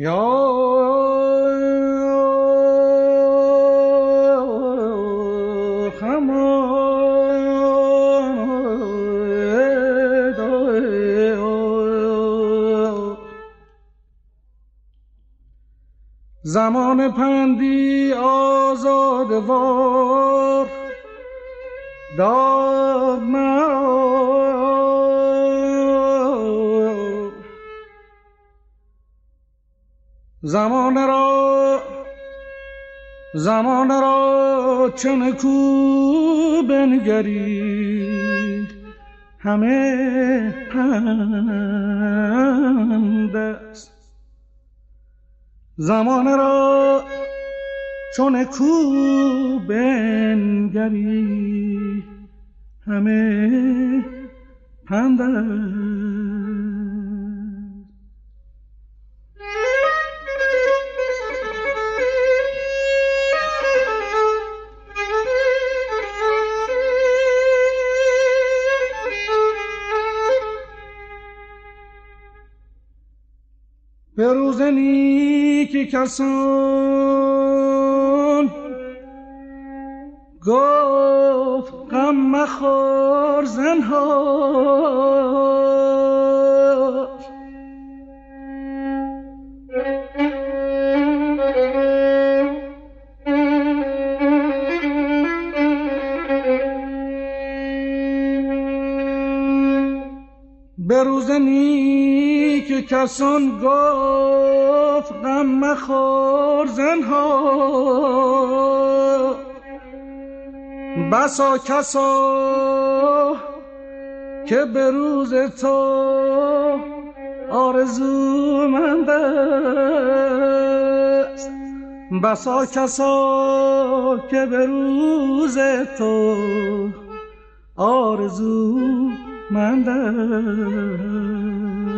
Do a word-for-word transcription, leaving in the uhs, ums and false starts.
یا زمان پندی آزاد وار داد مرا، زمان را زمان را چون کو بنگری همه پند است، زمان را چون کو بنگری همه پند است. به روز نیک کسان گفت غم مخور زنهار، به روز نیک کسان گفت غم مخور زنهار، بسا کسا که به روز تو آرزومند است، بسا کسا که به روز تو آرزومند است.